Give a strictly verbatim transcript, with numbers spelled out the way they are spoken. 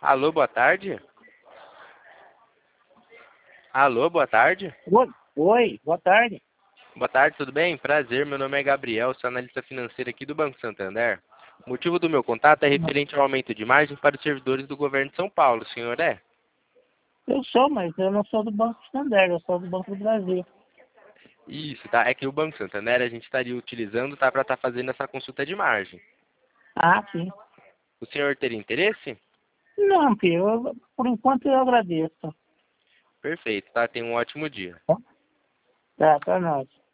Alô, boa tarde. Alô, boa tarde. Oi, oi, boa tarde. Boa tarde, tudo bem? Prazer, meu nome é Gabriel, sou analista financeiro aqui do Banco Santander. O motivo do meu contato é referente ao aumento de margens para os servidores do governo de São Paulo, o senhor é? Eu sou, mas eu não sou do Banco Santander, eu sou do Banco do Brasil. Isso, tá? É que o Banco Santander a gente estaria utilizando, tá, para estar fazendo essa consulta de margem. Ah, sim. O senhor teria interesse? Não, filho, eu, por enquanto eu agradeço. Perfeito, tá? Tenha um ótimo dia. Tá, tá pra nós.